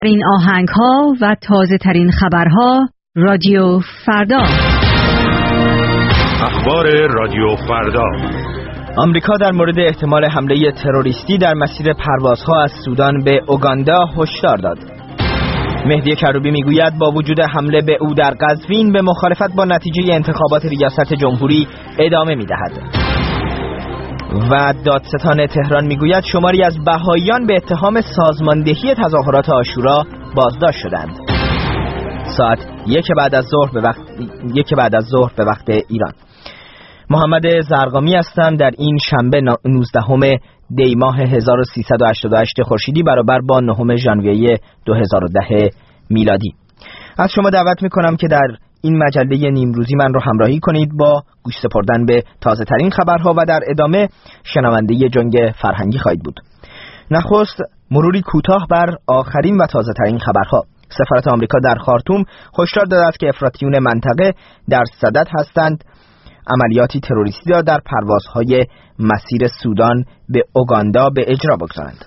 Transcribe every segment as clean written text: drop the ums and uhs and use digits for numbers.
این آهنگ‌ها و تازه ترین خبرها رادیو فردا. اخبار رادیو فردا. آمریکا در مورد احتمال حمله تروریستی در مسیر پروازها از سودان به اوگاندا هشدار داد. مهدی کروبی میگوید با وجود حمله به او در قزوین به مخالفت با نتیجه انتخابات ریاست جمهوری ادامه می‌دهد. و دادستان تهران میگوید شماری از بهائیان به اتهام سازماندهی تظاهرات عاشورا بازداشت شدند. ساعت 1 بعد از ظهر به وقت ایران. محمد زرقامی هستم. در این شنبه 19 دی ماه 1388 خورشیدی برابر با 9 ژانویه 2010 میلادی. از شما دعوت میکنم که در این مجله نیمروزی من رو همراهی کنید با گوش سپردن به تازه ترین خبرها و در ادامه شنونده جنگ فرهنگی خواهید بود. نخست مروری کوتاه بر آخرین و تازه ترین خبرها. سفارت آمریکا در خارتوم هشدار داده است که افراطیون منطقه در صدد هستند عملیاتی تروریستی را در پروازهای مسیر سودان به اوگاندا به اجرا بگذارند.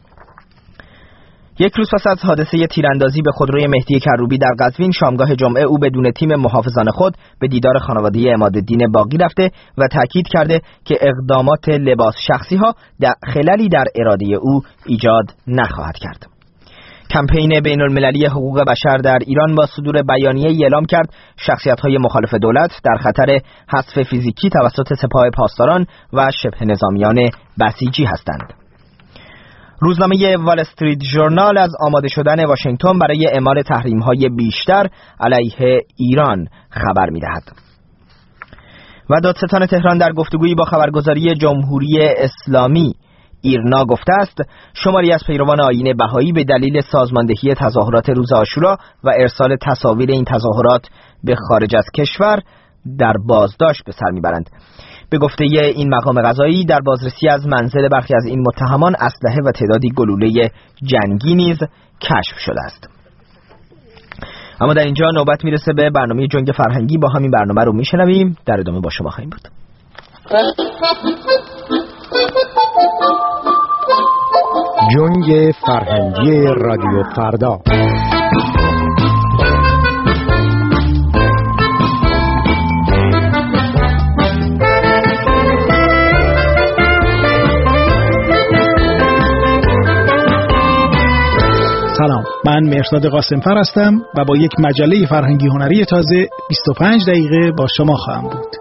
یک روز پس از حادثه تیراندازی به خودروی مهدی کروبی در قزوین، شامگاه جمعه او بدون تیم محافظان خود به دیدار خانواده عمادالدین باقی رفته و تاکید کرده که اقدامات لباس شخصی ها خللی در اراده او ایجاد نخواهد کرد. کمپین بین المللی حقوق بشر در ایران با صدور بیانیه اعلام کرد شخصیت‌های مخالف دولت در خطر حذف فیزیکی توسط سپاه پاسداران و شبه نظامیان بسیجی هستند. روزنامه وال استریت ژورنال از آماده شدن واشنگتن برای اعمال تحریم‌های بیشتر علیه ایران خبر می‌دهد. و دادستان تهران در گفتگویی با خبرگزاری جمهوری اسلامی ایرنا گفته است شماری از پیروان آیین بهایی به دلیل سازماندهی تظاهرات روز عاشورا و ارسال تصاویر این تظاهرات به خارج از کشور در بازداشت به سر میبرند. به گفته این مقام قضایی در بازرسی از منزل برخی از این متهمان اسلحه و تعدادی گلوله جنگی نیز کشف شده است. اما در اینجا نوبت میرسه به برنامه جنگ فرهنگی. با همین برنامه رو میشنویم. در ادامه با شما خواهیم بود. جنگ فرهنگی رادیو فردا. سلام، من مرشاد قاسمفر هستم و با یک مجله فرهنگی هنری تازه 25 دقیقه با شما خواهم بود.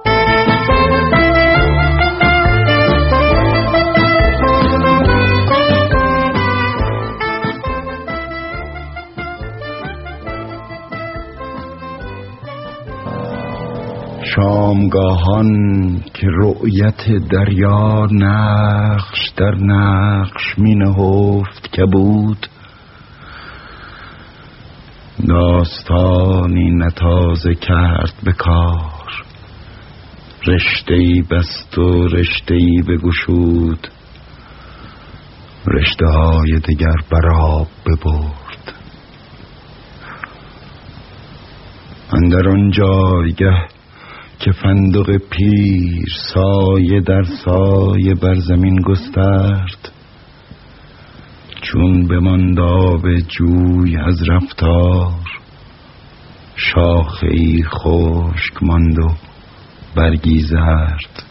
شامگاهان که رؤیت دریا نقش در نقش می نهفت که بود، داستانی نتازه کرد به کار، رشته‌ای بست و رشته‌ای بگشود، رشته‌های دیگر برآب ببرد. اندر آن جایگه که فندق پیر سایه در سایه بر زمین گسترد، چون بماند آب جوی از رفتار، شاخه‌ای خشک ماند و برگی زرد،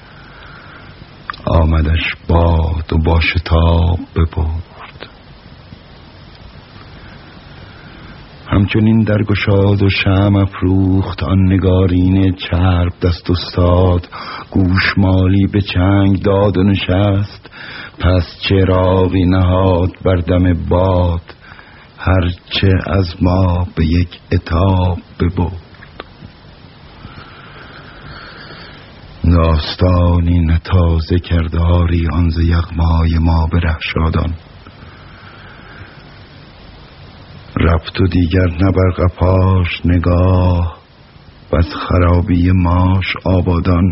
آمدش باد و با شتاب ببرد. همچنین درگشاد و شمع افروخت آن نگارین چرب دست استاد، گوشمالی به چنگ داد و نشست، پس چراغی نهاد بر دم باد، هرچه از ما به یک عتاب ببرد. داستانی نتازه کرداری آن ز یغمای ما به رهشادان، رفت و دیگر نه بر قفاش نگاه، بس خرابی ماش آبادان،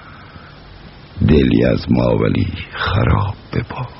دلی از ما ولی خراب ببرد.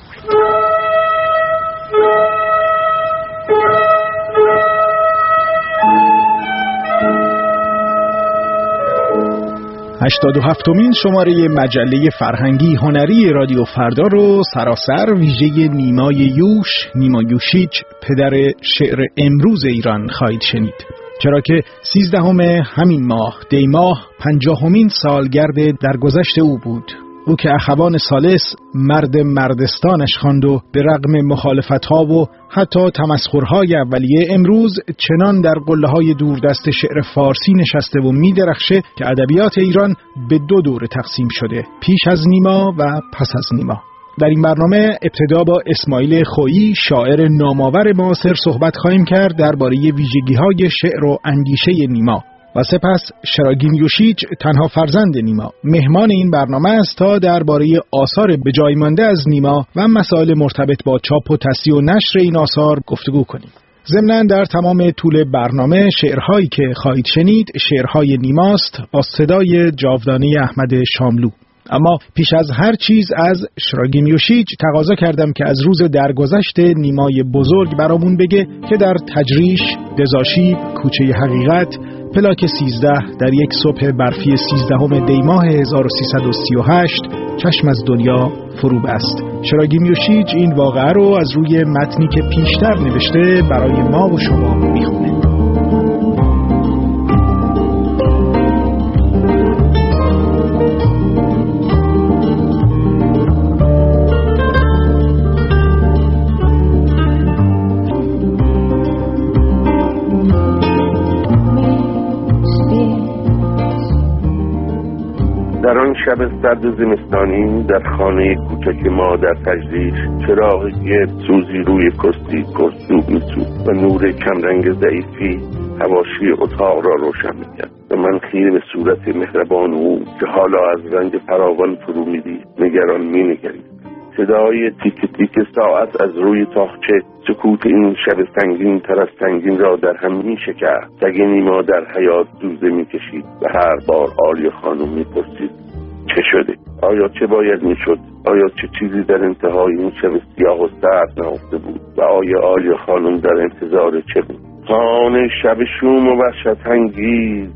87مین شماره مجله فرهنگی هنری رادیو فردا رو سراسر ویژه نیمای نیما یوشیچ، پدر شعر امروز ایران خواهید شنید. چرا که 13 همین ماه دی ماه 50مین سالگرد درگذشت او بود. او که اخوان ثالث مرد مردستانش خواند و به رغم مخالفت‌ها و حتی تمسخرهای اولیه امروز چنان در قله‌های دوردست شعر فارسی نشسته و می‌درخشه که ادبیات ایران به 2 دوره تقسیم شده، پیش از نیما و پس از نیما. در این برنامه ابتدا با اسماعیل خویی، شاعر نامآور معاصر، صحبت خواهیم کرد درباره ویژگی‌های شعر و اندیشه نیما و سپس شراگین یوشیچ، تنها فرزند نیما، مهمان این برنامه است تا درباره آثار به جای مانده از نیما و مسائل مرتبط با چاپ و تصحیح و نشر این آثار گفتگو کنیم. ضمناً در تمام طول برنامه شعرهایی که خواهید شنید شعرهای نیماست، با صدای جاودانه احمد شاملو. اما پیش از هر چیز از شراگین یوشیچ تقاضا کردم که از روز درگذشت نیمای بزرگ برامون بگه که در تجریش، دزاشیب، کوچه حقیقت، پلاک 13 در یک صبح برفی 13 دی ماه 1338 چشم از دنیا فرو بست. شراگین یوشیچ این واقعه رو از روی متنی که پیشتر نوشته برای ما و شما میخونه. در آن شب سرد زمستانی در خانه کوچک ما در تجریش، چراغ گرد سوزی روی کستی کردوب می‌سوخت و نور کمرنگ ضعیفی حواشی اتاق را روشن می‌کرد و من خیره به صورت مهربان او که حالا از رنگ فراوان فرو می‌دید نگران می‌نگرید. صدای تیک تیک ساعت از روی تاقچه سکوت این شب سنگین تر از سنگین را در هم می‌شکست. سگ نیما در حیاط دوزه می‌کشید و هر بار آلیا خانم می‌پرسید چه شده؟ آیا چه باید می‌شد؟ آیا چه چیزی در انتهای این شب سیاه و سرد نهفته بود؟ و آیا آلیا خانم در انتظار چه بود؟ خانه شب شوم و وحشت انگیز،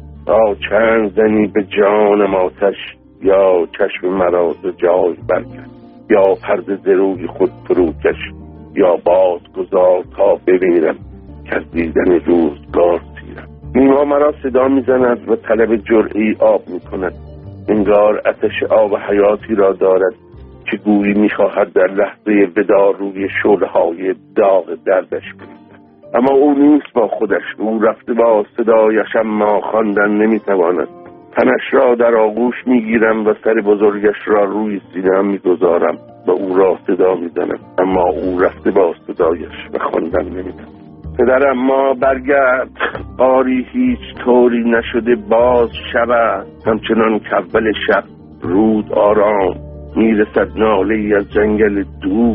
چند زنی به جانم آتش، یا چشم مرا ز جای برکن، یا پرده ز روی خود فروکش، یا باز گذار تا بمیرم که از دیدن روزگار سیرم. نیما مرا صدا میزند و طلب جرعه‌ای آب میکند. انگار آتش آب حیاتی را دارد که گویی میخواهد در لحظه وداع روی شعله‌های داغ دردش بریزد. اما او نیست با خودش. او رفته با صدایش اما خواندن نمیتواند. تنش را در آغوش میگیرم و سر بزرگش را روی سینه‌ام میگذارم و او را صدا میزنم، اما او رفته با صدایش و خواندن نمیتواند. پدرم ما برگرد، آری هیچ طوری نشده باز شب است. همچنان که اول شب رود آرام میرسد ناله ای از جنگل دور،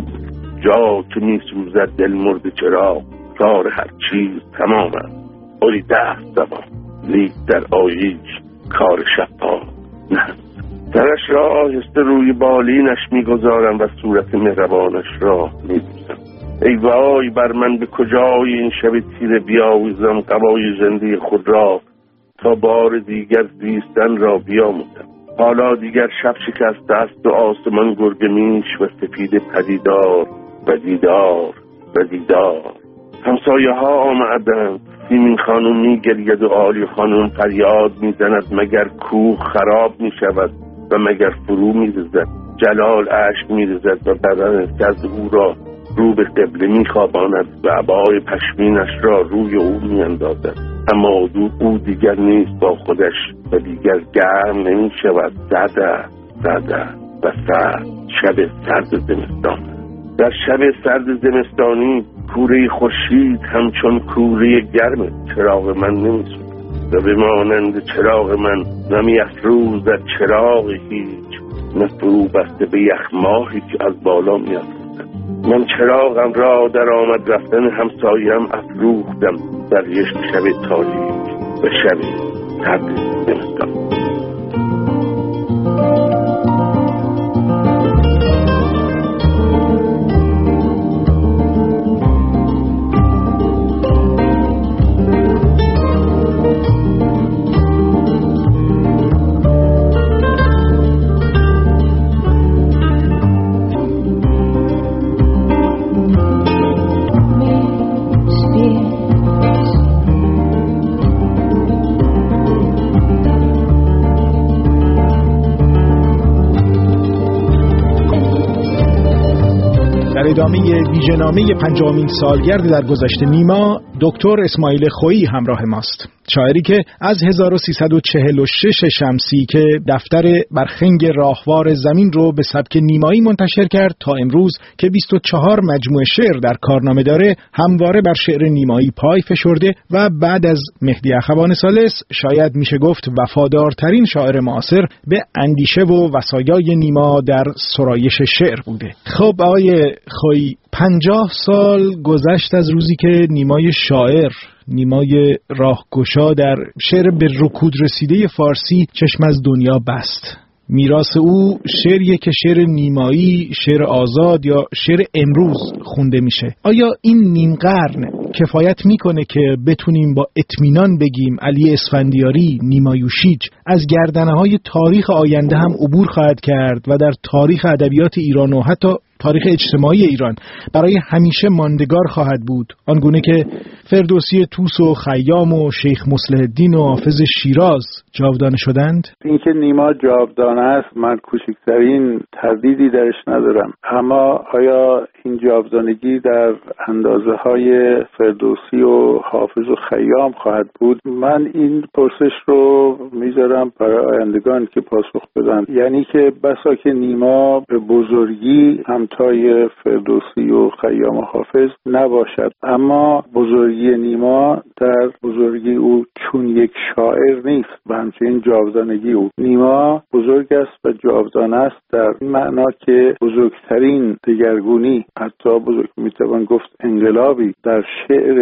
جا که میسوزد دل مرد چراغ، کار هر چیز تمام است. آری دست زمان لیک در آییش کار شبها نه. سرش را آهسته روی بالینش میگذارم و صورت مهربانش را میبوسم. ای وای بر من، به کجای این شب تیره بیاویزم قبای زنده خود را تا بار دیگر زیستن را بیاموزم. حالا دیگر شب شکسته است و آسمان گرگمیش و سپید پدیدار و دیدار و دیدار. همسایه ها آمدند. سیمین خانم میگرید و آلی خانم فریاد میزند مگر کوه خراب میشود و مگر فرو میرزد. جلال اشک میرزد و بدن سرد او را رو به قبله میخواباند و عبای پشمینش را روی او میاندازد. اما او دیگر نیست با خودش و دیگر گرم نمیشود. زده و سرد. شب سرد زمستان. در شب سرد زمستانی کوره خورشید همچون کوره گرم چراغ من نمیسوزد و به مانند چراغ من نمیافروزد چراغ هیچ، نه فرو بسته به یخ ماهی که از بالا میافروزد. من چراغم را در آمد رفتن همسایم افروختم در یک شب تاریک و شب سرد زمستان. ادامه ویژه‌نامه 50مین سالگرد درگذشت نیما، دکتر اسماعیل خویی همراه ماست. شاعری که از 1346 شمسی که دفتر برخنگ راهوار زمین رو به سبک نیمایی منتشر کرد تا امروز که 24 مجموعه شعر در کارنامه داره، همواره بر شعر نیمایی پای فشرده و بعد از مهدی اخوان ثالث شاید میشه گفت وفادارترین شاعر معاصر به اندیشه و وصایای نیما در سرایش شعر بوده. خب آقای خویی، 50 سال گذشت از روزی که نیمای شاعر، نیمای راهگشا در شعر به رکود رسیده فارسی چشم از دنیا بست. میراث او شعریه که شعر نیمایی، شعر آزاد یا شعر امروز خونده میشه. آیا این نیم قرن کفایت میکنه که بتونیم با اطمینان بگیم علی اسفندیاری، نیما یوشیج از گردنه‌های تاریخ آینده هم عبور خواهد کرد و در تاریخ ادبیات ایران و حتی تاریخ اجتماعی ایران برای همیشه ماندگار خواهد بود، آنگونه که فردوسی طوس و خیام و شیخ مصلح الدین و حافظ شیراز جاودانه شدند؟ اینکه نیما جاودانه است من کوچکترین تردیدی درش ندارم، اما آیا این جاودانگی در اندازه‌های فردوسی و حافظ و خیام خواهد بود؟ من این پرسش رو میذارم برای آیندگان که پاسخ بدن. یعنی که بسا که نیما به بزرگی همتای فردوسی و خیام و حافظ نباشد، اما بزرگی نیما در بزرگی او چون یک شاعر نیست و همچنین جاودانگی او. نیما بزرگ است و جاودانه است در این معنا که بزرگترین دگرگونی، حتی بزرگ میتوان گفت انقلابی در شعر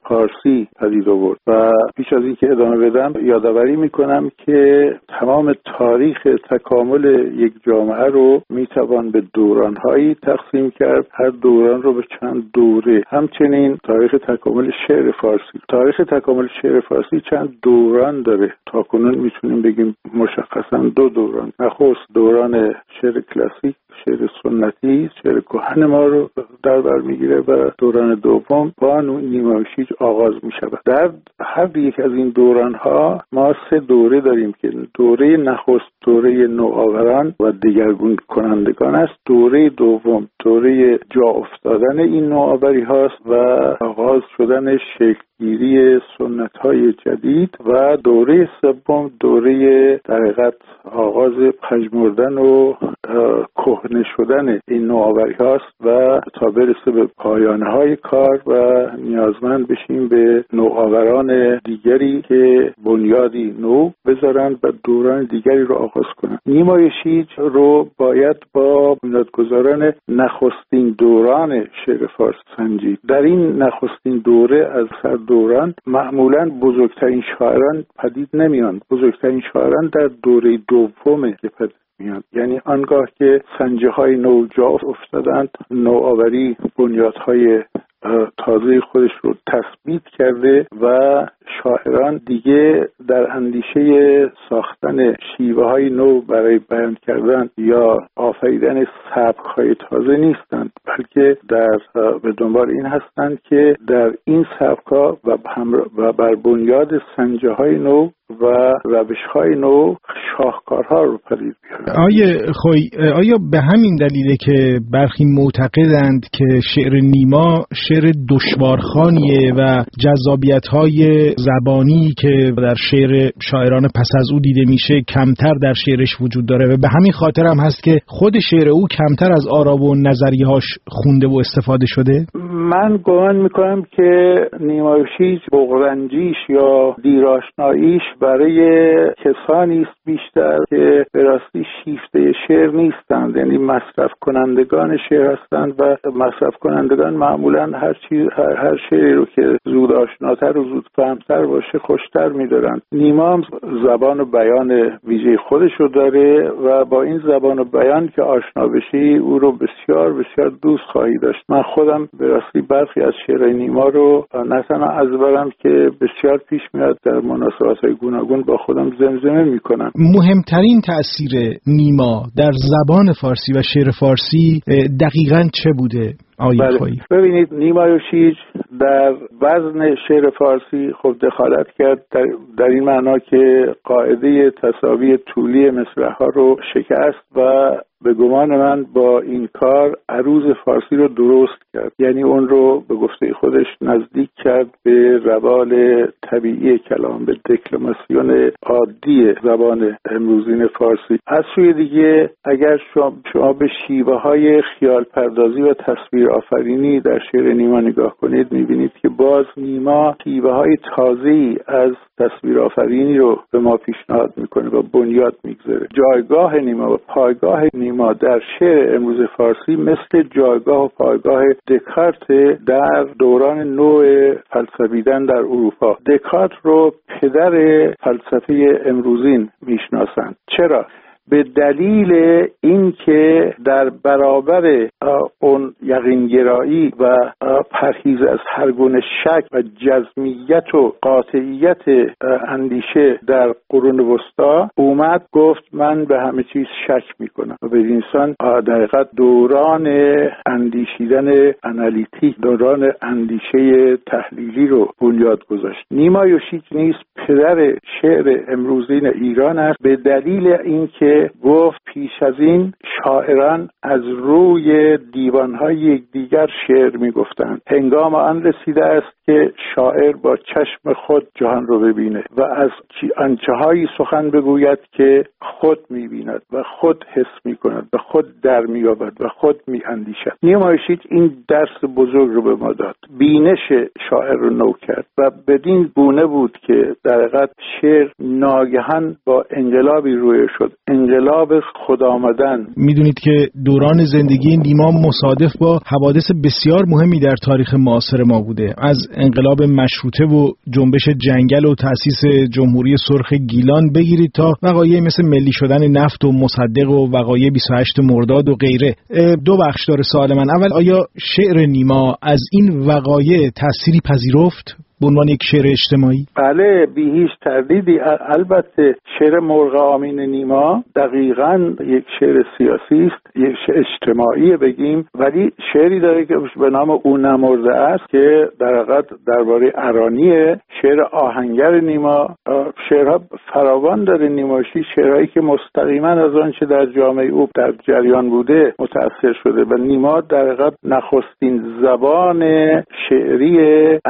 فارسی پدید آورد. و پیش از این که ادامه بدم یادآوری میکنم که تمام تاریخ تکامل یک جامعه رو میتوان به دورانهایی تقسیم کرد، هر دوران رو به چند دوره. همچنین تاریخ تکامل شعر فارسی، تاریخ تکامل شعر فارسی چند دوران داره. تاکنون میتونیم بگیم مشخصا 2 دوران. نخست دوران شعر کلاسیک، شعر سنتی، شعر کهن ما رو در بر میگیره و دوران دوم با نیما یوشیج آغاز میشود. در هر یک از این دورانها ما 3 دوره داریم که دوره نخست دوره نوآوران و دگرگون کنندگان است، دوره دوم دوره جا افتادن این نوآوری هاست و آغاز شدن شکلگیری سنت های جدید، و دوره سوم دوره در حقیقت آغاز پژمردن و کهنه شدن این نوآوری هاست و تا برسه به پایانه های کار و نیازمند بشیم به نوآوران دیگری که بنیادی نو بذارن و دوران دیگری رو آغاز کنن. نیما یوشیج رو باید با بنیادگذاران نخستین دوران شعر فارسی سنجید. در این نخستین دوره از هر دوران معمولاً بزرگترین شاعران پدید نمیان. بزرگترین شاعران در دوره دومه که پدید میان. یعنی آنگاه که سنجه های نو جا افتادند، نوآوری بنیادهای تازه خودش رو تثبیت کرده و شاعران دیگه در اندیشه ساختن شیوه های نو برای بیان کردن یا آفریدن سبک های تازه نیستند، بلکه به دنبال این هستند که در این سبک ها و بر بنیاد سنجه های نو و روش های نو شاهکارها رو پدید بیارن. آیا به همین دلیله که برخی معتقدند که شعر نیما شعر دشوارخوانیه و جذابیت‌های زبانی که در شعر شاعران پس از او دیده میشه کمتر در شعرش وجود داره و به همین خاطر هم هست که خود شعر او کمتر از آرا و نظریه‌هاش خونده و استفاده شده؟ من گمان میکنم که نیما یوشیج بغرنجیش یا دیرآشناییش برای کسانی است بیشتر که به راستی شیفته شعر نیستند، یعنی مصرف کنندگان شعر هستند و مصرف کنندگان معمولا هر شعری رو که زود آشناتر و زود فهمتر باشه خوشتر می‌دارن. نیما زبان و بیان ویژه خودش رو داره و با این زبان و بیان که آشنا بشی او رو بسیار بسیار دوست خواهی داشت. من خودم به راستی برخی از شعرهای نیما رو نه تنها از برم که بسیار پیش میاد در مناسبت‌های گوناگون با خودم زمزمه میکنم. مهمترین تأثیر نیما در زبان فارسی و شعر فارسی دقیقاً چه بوده؟ ببینید نیما یوشیج در وزن شعر فارسی خب دخالت کرد در این معنا که قاعده تساوی طولی مصرع‌ها رو شکست و به گمان من با این کار عروض فارسی رو درست کرد، یعنی اون رو به گفته خودش نزدیک کرد به روال طبیعی کلام، به دکلماسیون عادی زبان امروزین فارسی. از سوی دیگه اگر شما به شیوه های خیال پردازی و تصویر آفرینی در شعر نیما نگاه کنید، میبینید که باز نیما شیوه های تازه‌ای از تصویر آفرینی رو به ما پیشنهاد میکنه و بنیاد میگذاره. جایگاه نیما و پایگاه نیما در شعر امروز فارسی مثل جایگاه و پایگاه دکارت در دوران نوع فلسفیدن در اروپا. دکارت رو پدر فلسفه امروزین میشناسند. چرا؟ به دلیل اینکه در برابر اون یقینگرایی و پرهیز از هر گونه شک و جزمیت و قاطعیت اندیشه در قرون وسطا اومد گفت من به همه چیز شک میکنم و به انسان در حقیقت دوران اندیشیدن انالیتیک، دوران اندیشه تحلیلی رو بنیاد گذاشت. نیما یوشیچ نیز پدر شعر امروزین ایران است، به دلیل اینکه گفت پیش از این شاعران از روی دیوانهای یکدیگر شعر میگفتند، هنگام آن رسیده است که شاعر با چشم خود جهان رو ببینه و از آنچه‌هایی سخن بگوید که خود می‌بیند و خود حس می‌کند و خود در می‌یابد و خود می‌اندیشد. نیما یوشیچ این درس بزرگ رو به ما داد، بینش شاعر رو نو کرد و بدین گونه بود که در حقیقت شعر ناگهان با انقلابی روی شد، انقلاب خود آمدن. میدونید که دوران زندگی نیما مصادف با حوادث بسیار مهمی در تاریخ معاصر ما بوده، از انقلاب مشروطه و جنبش جنگل و تأسیس جمهوری سرخ گیلان بگیرید تا وقایع مثل ملی شدن نفت و مصدق و وقایع 28 مرداد و غیره. دو بخش داره سوال من. اول، آیا شعر نیما از این وقایع تأثیری پذیرفت به عنوان یک شعر اجتماعی؟ بله، بی هیچ تردیدی. البته شعر مرغ آمین نیما دقیقاً یک شعر سیاسی است، یک شعر اجتماعی بگیم، ولی شعری داره که به نام او نمرده است که در حقیقت درباره ارانیه. شعر آهنگر نیما، شعرها فراوان داره نیماشی، شعرهایی که مستقیما از آنچه در جامعه او در جریان بوده متأثر شده و نیما در حقیقت نخستین زبان شعری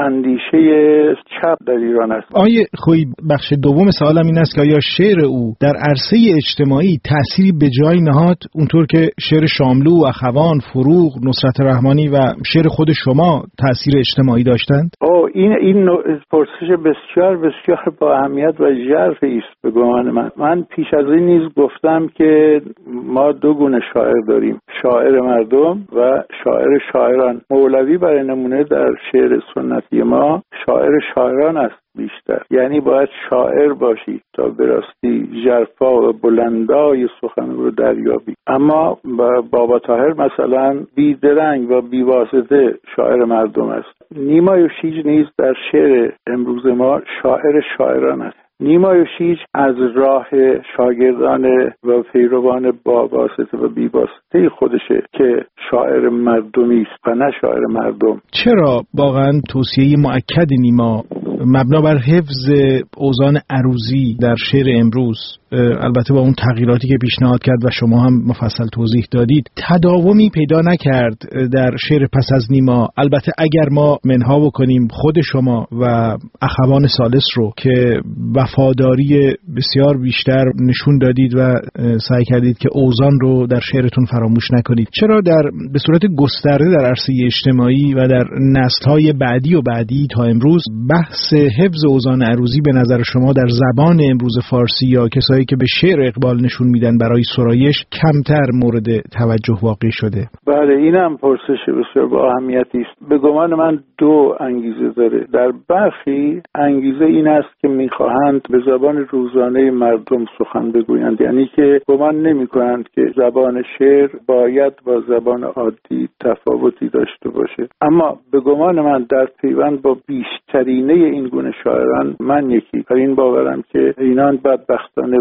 اندیشه چپ در ایران است. آیه خوی بخش دوم سوالم این است که آیا شعر او در عرصه اجتماعی تأثیری به جای نهاد، اونطور که شعر شاملو، اخوان، فروغ، نصرت رحمانی و شعر خود شما تأثیر اجتماعی داشتند؟ این پرسش بسیار بسیار با اهمیت و ژرفی است به گمان من. من پیش از این نیز گفتم که ما دو گونه شاعر داریم، شاعر مردم و شاعر شاعران. مولوی برای نمونه در شعر سنتی ما شاعر شاعران است بیشتر، یعنی باید شاعر باشی تا به راستی ژرفا و بلندای سخن رو دریابی. اما بابا طاهر مثلا بیدرنگ و بیواسطه شاعر مردم است. نیما یوشیچ نیز در شعر امروز ما شاعر شاعران است. نیما یوشیچ از راه شاگردان و پیروان با واسطه و بی واسطه خودشه که شاعر مردمی است و نه شاعر مردم. چرا واقعا توصیه مؤکد نیما مبنا بر حفظ اوزان عروضی در شعر امروز، البته با اون تغییراتی که پیشنهاد کرد و شما هم مفصل توضیح دادید، تداومی پیدا نکرد در شعر پس از نیما؟ البته اگر ما منها بکنیم خود شما و اخوان ثالث رو که وفاداری بسیار بیشتر نشون دادید و سعی کردید که اوزان رو در شعرتون فراموش نکنید، چرا به صورت گسترده در عرصه اجتماعی و در نسل‌های بعدی و بعدی تا امروز بحث حفظ اوزان عروضی به نظر شما در زبان امروز فارسی یا کسایی که به شعر اقبال نشون میدن برای سرایش کمتر مورد توجه واقع شده؟ بله، اینم پرسش بسیار با اهمیتی است. به گمان من دو انگیزه داره. در برخی انگیزه این است که میخواهند به زبان روزانه مردم سخن بگویند، یعنی که گمان نمیکنند که زبان شعر باید با زبان عادی تفاوتی داشته باشه. اما به گمان من در پیوند با بیشترینه این گونه شاعران من یکی، و این باورم که اینان بدبختانه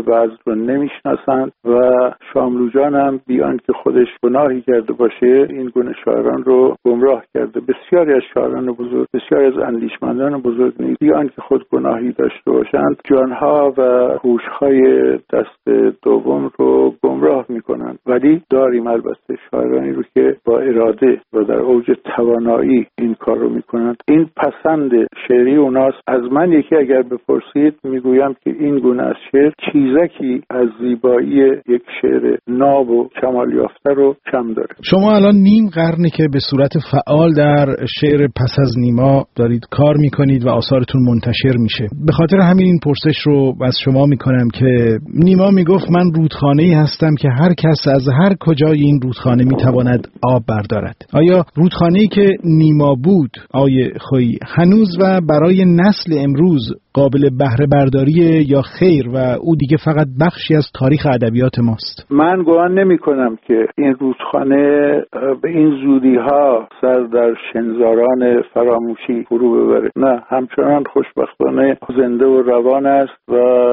وزن رو نمیشناسند و شاملو جان هم بیان که خودش گناهی کرده باشه این گونه شاعران رو گمراه کرده. بسیاری از شاعران بزرگ، بسیاری از اندیشمندان بزرگ نیز بیان که خود گناهی داشته باشند جانها و هوش‌های دست دوم رو گمراه میکنند. ولی داریم البته شاعرانی رو که با اراده و در اوج توانایی این کار رو میکنند. این پسند شعری اوناست. از من یکی اگر بپرسید میگویم که این گونه از شعر چیزکی از زیبایی یک شعر ناب و کمال یافته رو کم داره. شما الان نیم قرنه که به صورت فعال در شعر پس از نیما دارید کار میکنید و آثارتون منتشر میشه. به خاطر همین این پرسش رو از شما میکنم که نیما میگفت من رودخانه‌ای هستم که هر کس از هر کجای این رودخانه میتواند آب بردارد. آیا رودخانه‌ای که نیما بود آیه خویی هنوز و برای نسل امروز قابل بهره برداری یا خیر و او دیگه فقط بخشی از تاریخ ادبیات ماست؟ من گمان نمی کنم که این رودخانه به این زودی ها سر در شنزاران فراموشی فرو ببره. نه، همچنان خوشبختانه زنده و روان است و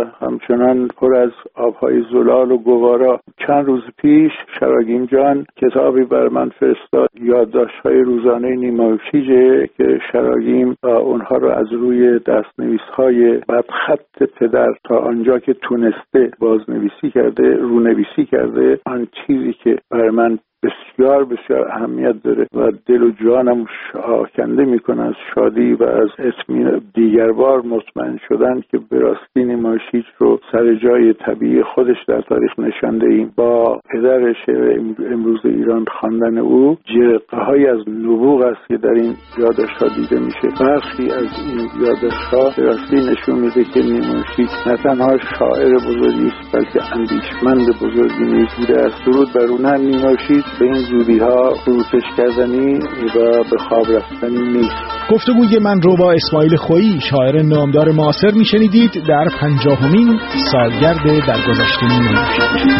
همچنان پر از آبهای زلال و گوارا. چند روز پیش شراگیم جان کتابی بر من فرستاد، یادداشت‌های روزانه نیما یوشیج، که شراگیم اونها رو از روی دست‌نویس‌های بعد خط پدر تا آنجا که تونسته بازنویسی کرده، رونویسی کرده. آن چیزی که برای من بسیار بسیار اهمیت داره و دل و جانم آکنده میکنه از شادی و از اطمینان، دیگر بار مطمئن شدن که به راستی نیما یوشیج رو سر جای طبیعی خودش در تاریخ نشانده ایم. با پدر شعر امروز ایران خواندن او جرقه‌هایی از نبوغ است که در این یادداشت‌ها دیده میشه. برخی از این یادداشت‌ها به راستی نشون میده که نیما یوشیج نه تنها شاعر بزرگی است بلکه اندیشمند بزرگی نیز بوده است. درود بر او. نه، نیما یوشیج به این زودی ها فروکش کردنی و به خواب رفتنی نیست. گفتگوی من رو با اسماعیل خویی شاعر نامدار معاصر میشنیدید در 50مین سالگرد درگذشت نیما یوشیج.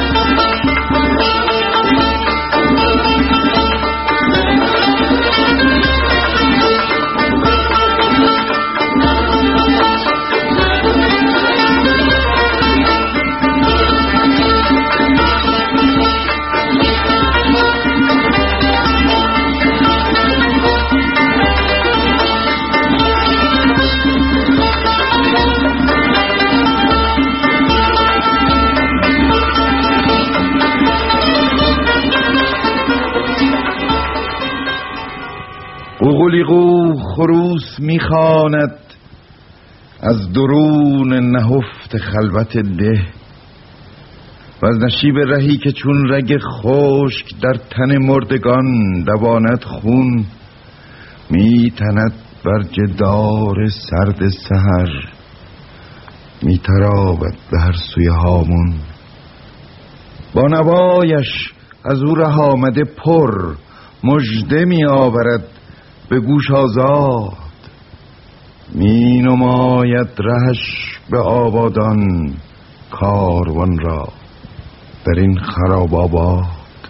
قوقلیقو خروس میخواند از درون نهفت خلوت ده و از نشیب رهی که چون رگ خشک در تن مردگان دواند خون میتند بر جدار سرد سحر میتراود به هر سوی هامون. با نوایش از او ره آمده پر مژده می آورد به گوش آزاد، می نماید رهش به آبادان کاروان را در این خراب آباد.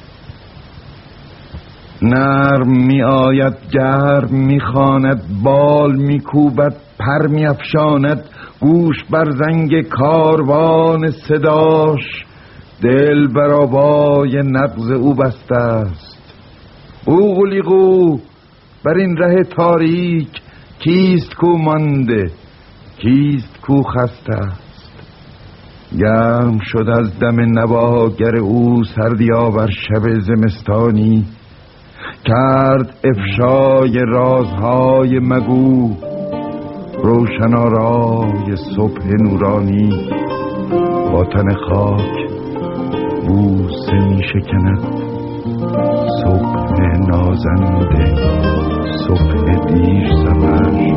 نرم می آید گرم می خواند، بال می کوبد پر می افشاند، گوش بر زنگ کاروان صداش دل بر آوای نبض او بسته است. قوقلیقو بر این ره تاریک کیست کو مانده، کیست کو خسته است. گرم شد از دم نواگر او سردیا بر شب زمستانی، کرد افشای رازهای مگو روشنارای صبح نورانی. با تن خاک بوسه می شکند صبح نازنده، صبح دیر سمر.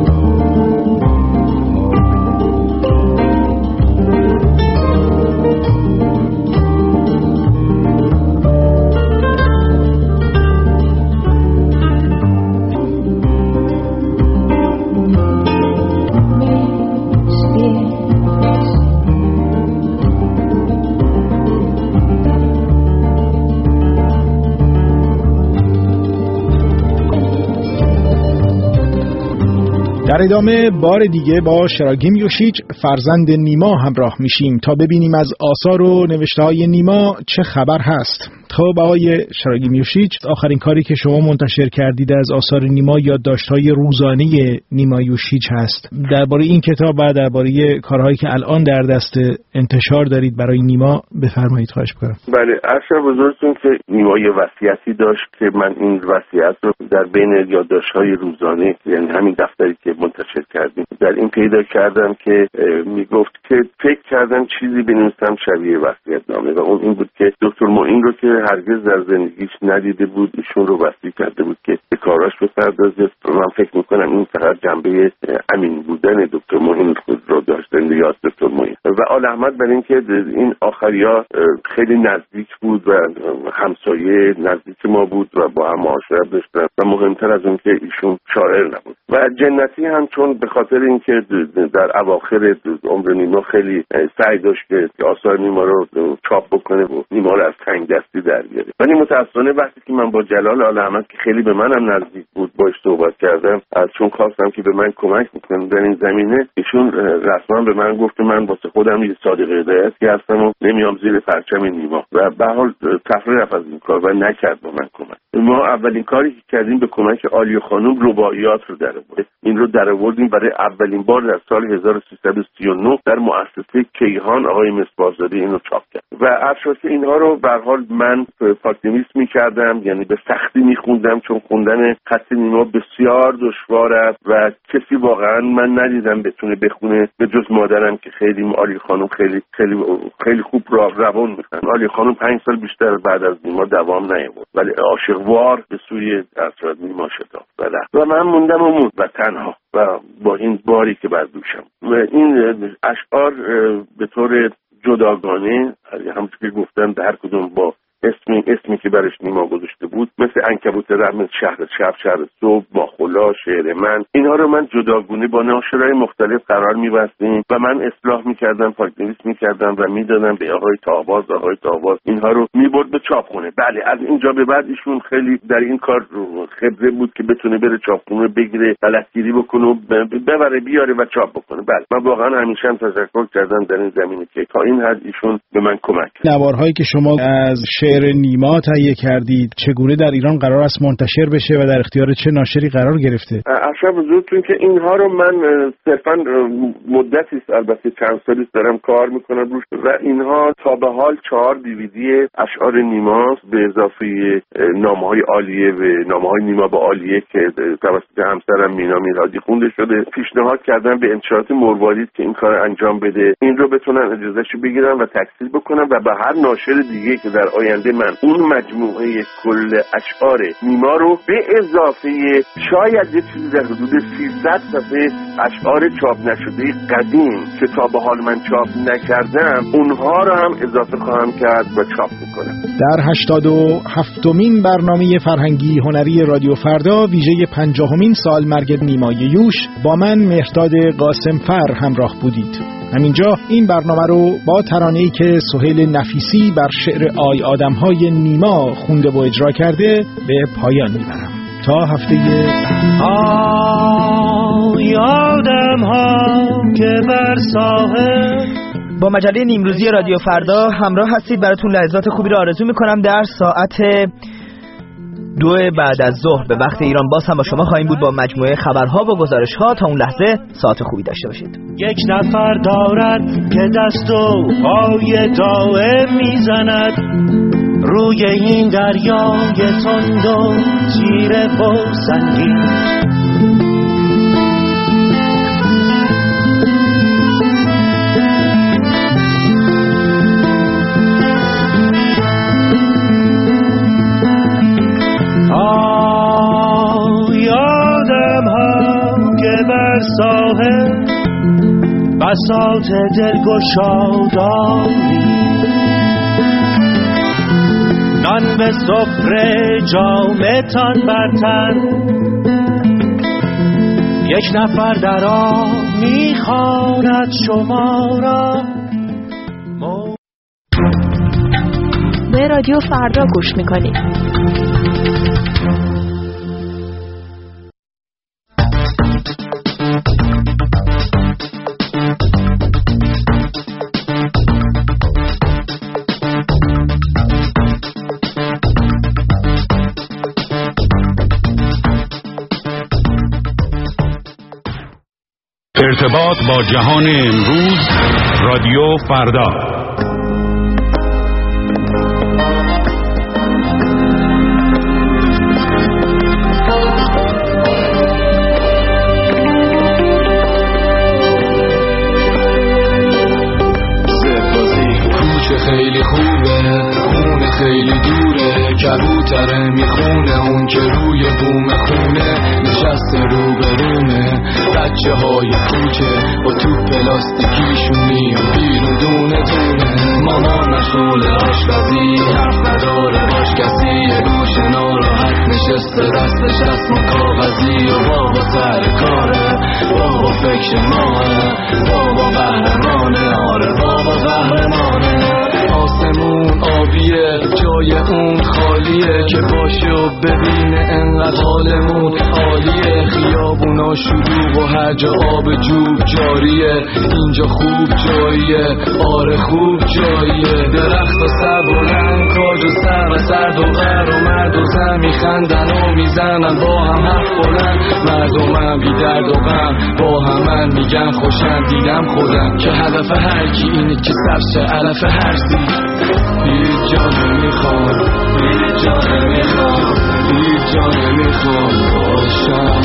در ادامه بار دیگه با شراگیم یوشیچ فرزند نیما همراه میشیم تا ببینیم از آثار و نوشته‌های نیما چه خبر هست. خب آقای شراگیم یوشیچ، آخرین کاری که شما منتشر کردید از آثار نیما یادداشت‌های روزانه نیما یوشیچ هست. درباره این کتاب و درباره کارهایی که الان در دست انتشار دارید برای نیما بفرمایید، خواهش می‌کنم. بله، عرض بزرگتون که نیما یه وصیتی داشت که من این وصیت رو در بین یادداشت‌های روزانه، یعنی همین دفتری که منتشر کردیم، در این پیدا کردم که میگفت که فکر کردم چیزی بنویسم شبیه وصیت‌نامه و اون این بود که دکتر معین رو که هرگز در زندگیش ندیده بود، ایشون رو وصی کرده بود که به کاراش بپردازه. من فکر میکنم این فقط جنبه امین بودن دکتر معین خود رو داشتن یاد دکتر معین و آل احمد، برای اینکه این آخریا خیلی نزدیک بود و همسایه نزدیک ما بود و با هم معاشرت داشتن و مهمتر از اون که ایشون شاعر نبود. و جنتی هم چون به خاطر اینکه در اواخر عمر نیما خیلی سعی داشت که آثار نیما رو چاپ بکنه و نیما رو از تنگ دستی در بیاره، ولی متأسفانه وقتی که من با جلال آل احمد که خیلی به منم نزدیک بود باهاش صحبت کردم، چون خواستم که به من کمک بکنه در این زمینه، ایشون رسما به من گفت من واسه خودم یه صادق هدایتی هستم و نمیام زیر پرچم نیما و به حال تفریح رفت از این کار و نکرد با من کمک. ما اولین کاری که کردیم به کمک عالی خانم رباعیات رو درآوردیم. این رو درآوردیم برای اولین بار در سال 1339 در مؤسسه کیهان آقای مصباح‌زاده اینو چاپ کرد و ارشد اینها رو به هر حال من پاک‌نویس می‌کردم، یعنی به سختی می‌خوندم چون خوندن خط نیما بسیار دشوار است و کسی واقعا من ندیدم بتونه بخونه به جز مادرم که خیلی عالی خانم خیلی خیلی خیلی خوب روان می‌خوند. عالی خانم 5 سال بیشتر بعد از نیما دوام نیاورد ولی عاشقوار به سوی ارشد نیما شتافت و من موندم و تنها و با این باری که بر دوشم و این اشعار به طور جداگانه همونطور که گفتم در کدوم با اسمی که برش نیما گذاشته بود، مثل عنکبوت رحم، شهر شب، شهر صبح، ماخولا، شعر من، اینها رو من جداگونه با ناشرای مختلف قرار می‌بستیم و من اصلاح می‌کردم، پاک‌نویس می‌کردم و می‌دادم به آقای تاواز اینها رو می‌برد به چاپخونه. بله، از اینجا به بعد ایشون خیلی در این کار خبره بود که بتونه بره چاپخونه بگیره، غلطگیری بکنه، ببره بیاره و چاپ بکنه. بله، من واقعا همیشه هم تشکر کردم در این زمینه که تا این حد ایشون به من کمک کرد. نوارهایی که شما از شعر نیما تهیه کردید چگونه در ایران قرار است منتشر بشه و در اختیار چه ناشری قرار گرفته؟ عرض بزرگتون که اینها رو من صرفاً مدتی است، البته چند سالی است دارم کار میکنم روش و اینها تا به حال 4 دیویدی اشعار نیماست به اضافه نامه‌های عالیه و نامه‌های نیما با عالیه که توسط همسرم مینا میرادی خونده شده. پیشنهاد کردم به انتشارات مروارید که این کار انجام بده، این رو بتونن اجازهشو بگیرن و تکثیر بکنن و به هر ناشر دیگه که در آینده من اون مجموعه کل اشعار نیما رو به اضافه شاید یه چیزی در حدود 300 صفحه اشعار چاپ نشده قدیم که تا به حال من چاپ نکردم اونها رو هم اضافه خواهم کرد و چاپ میکنم. در 87مین برنامه فرهنگی هنری رادیو فردا ویژه 50مین سالمرگ نیمای یوش با من مهرداد قاسمفر همراه بودید. همینجا این برنامه رو با ترانه‌ای که سهیل نفیسی بر شعر آی آدم‌های نیما خونده و اجرا کرده به پایان میبرم. تا هفته آی آدم‌ها که بر ساحل. با مجله نیمروزی رادیو فردا همراه هستید. براتون لحظات خوبی رو آرزو میکنم. در ساعت 2 بعد از ظهر به وقت ایران باز هم با شما خواهیم بود با مجموعه خبرها و گزارش‌ها. تا اون لحظه ساعت خوبی داشته باشید. یک نفر دارد که دست و پای دائم میزند روی این دریای تند و تیره و سنگین. ساحل بساط دلگشادانی نان به سفره جامتان برتن یک نفر در آن میخواند شما را. به رادیو فردا گوش میکنید. ارتباط با جهان امروز، رادیو فردا. خیلی خوبه، خونه خیلی دوره، کبوتره میخونه اون که روی بوم خونه نشسته روبرونه. بچه های کوچه با توپ پلاستیکیشون میان بیرون دونه دونه. مامان مشغول آشپزی، حرف نداره باش کسی، یه گوشه ناراحت نشسته دستش دست کاغذی. و بابا سر کاره، بابا فکر ماه، بابا قهرمانه، آره بابا قهرمانه. آسمون آبیه، جای اون خالیه، که باشه و ببینه انقدر حالمون عالیه. خیابونا شلوغ و هر جا آب جوب جاریه، اینجا خوب جاییه، آره خوب جاییه. درخت و سر بلند، کاج و سرد و غر و مرد و زن میخندن و میزنن با هم حرف بلند. مردمم بی درد و غم با همن میگن خوشن. دیدم خودم که هدف هر کی اینه که سرشه علف هرسی. هیچ جا نمیخوام، هیچ جا نمیخوام، هیچ جا نمیخوام باشم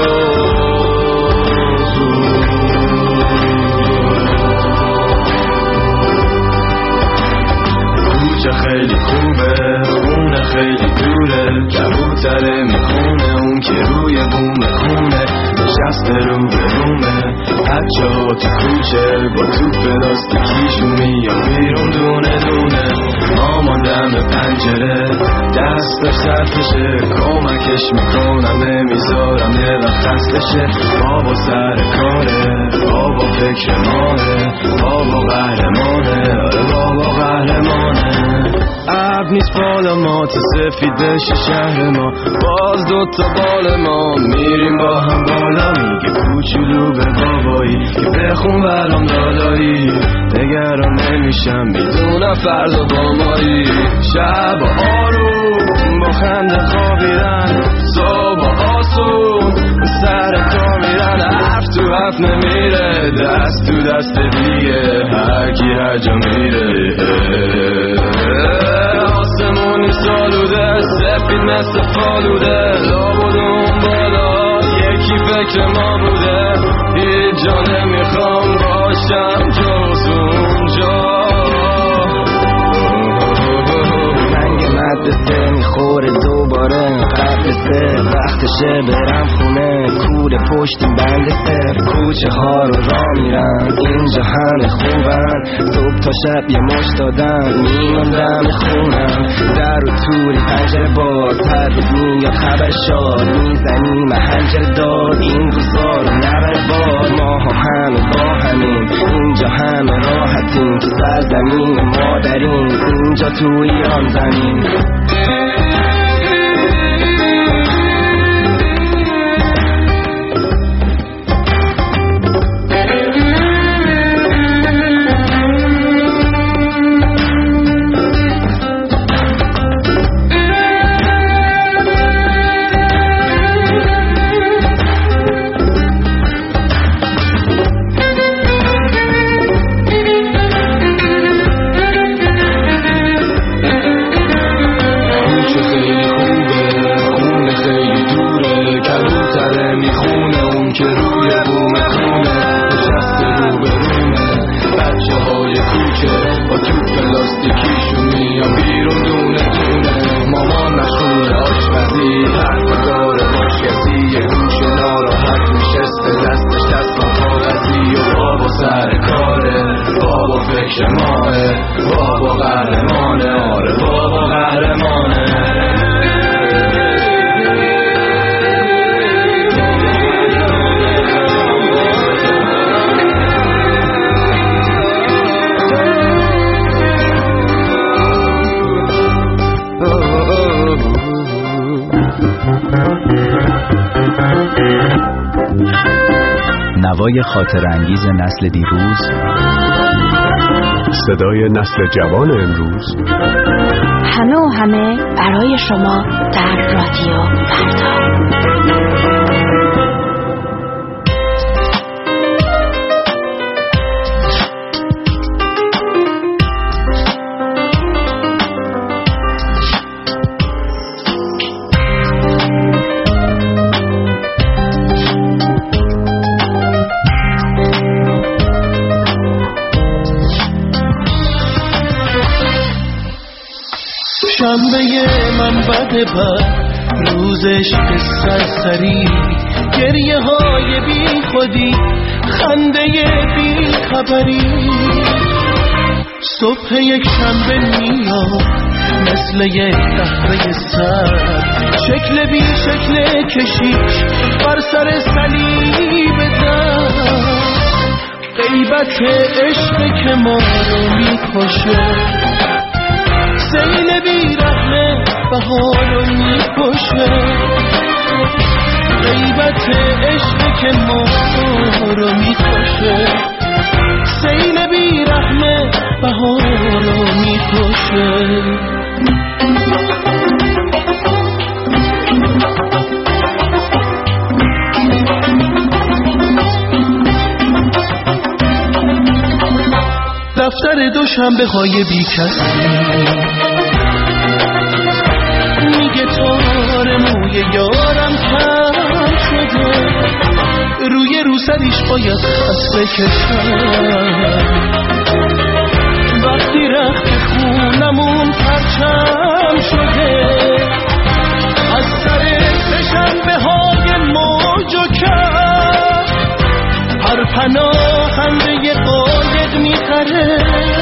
کوچه خیلی خوبه، خونه خیلی دوره، کبوتره میخونه اون که روی بوم خونه نشسته رو به رومه. بچه ها تو کوچه با توپ پلاستیکیشون میان بیرون دونه دونه. مامان دم پنجره دستش سرتشه، کمکش میکنم نمیذارم یه وقت خستشه. بابا سر کاره، بابا فکر ماه، بابا قهرمانه، آره بابا قهرمانه. ابر نیست بالا ما تو سفید بشه شهر ما، باز دوتا بال ما میریم با هم بالا. میگه کوچولو به بابایی که بخون برام دادایی، نگران نمیشم میدونم فردا با مایی. شب آروم با خنده خوابیدن، صبح آسون سر کار میرن. حرف تو حرف نمیره، دست تو دست دیگه، هر کی هر جا میره. آسمونی سالوده، سفید مثل فالوده، لابدون بالا یکی فکر ما بوده. هیچ جا نمیخوام باشم جز اونجا. رنگ مدرسه میخوره دوباره قبلسه، وقتشه برم خونه، کوره پشتیم بندسه. کوچه ها رو راه میرن، اینجا همه خوبن، صبح تا شب یه مش دادن میموندم خونم. در و توری پنجره باز، هر روز میاد خبر شاد، میزنیم هنجر داد. این روزا رو نبر باد، ما همه با همین، اینجا همه راحتیم، تو سرزمین مادرین، اینجا توی آن زمین. نوای خاطر انگیز نسل دیروز، صدای نسل جوان امروز، همه و همه برای شما در رادیو فردا. شنبه من بده بد، روزش که سرسری، گریه های بی خودی، خنده بی خبری. صبح یک شنبه میاد مثل یک قهوه سرد، شکل بی شکل کشیش بر سر صلیب درد. غیبت عشق که ما رو میکشه، سیل بی رحمه بهار رو میکشه. غیبت عشق که ما رو میکشه، سیل بی رحمه بهار رو میکشه. دفتر دوشنبه های بی کسی میگه تار موی یارم کم شده، روی روسریش باید خط بکشم. وقتی رخت خونمون پرچم شده، از سر سه‌شنبه های موج و کف، هر پناهنده قایق میخره.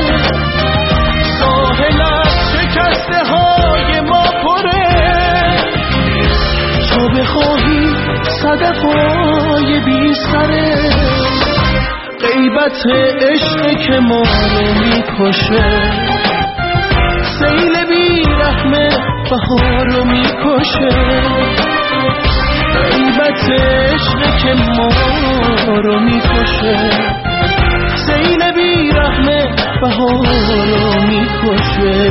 ساحل از شکسته های ما پره، تو بخواهی صدف های بی سره. غیبت عشق که ما رو میکشه، سیل بی رحمه بهار رو میکشه. غیبت عشق که ما رو میکشه، سیل بی رحمه بهار رو میکشه.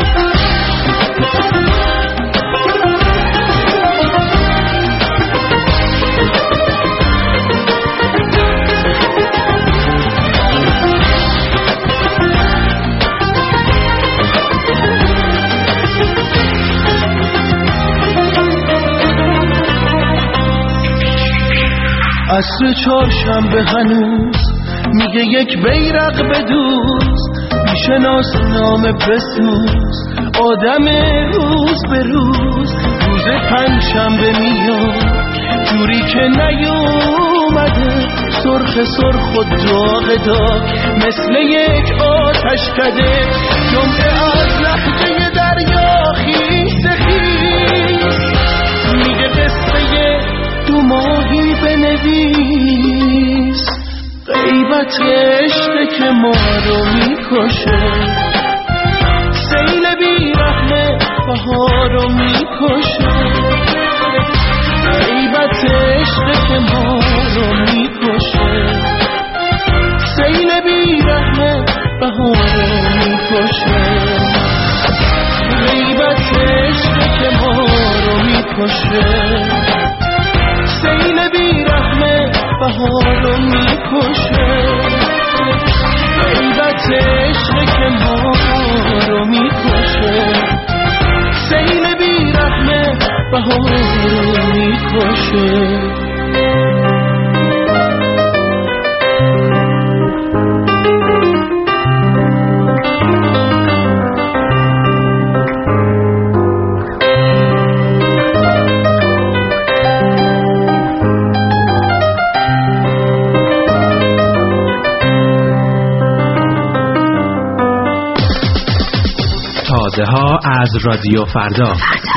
عصر چهارشنبه هنوز میگه یک بیرق بدوز، میشناس نام بسوز آدم روز به روز. روز پنجشنبه میاد جوری که نیومده، سرخ سرخ و داغ داغ مثل یک آتشکده. جمعه از لحظه دریا خیس خیس، میگه قصه دو ماهی بنویس. غیبت عشق که ما رو میکشه، سیل بی رحمه بهار رو میکشه. غیبت عشق که ما رو میکشه، سیل بی رحمه بهار رو میکشه. غیبت عشق که ما رو میکشه، سیل بی رحمه بهار رو میکشه. غیبت عشق که ما رو میکشه، سیل بی رحمه بهار رو میکشه. تازه ها از رادیو فردا.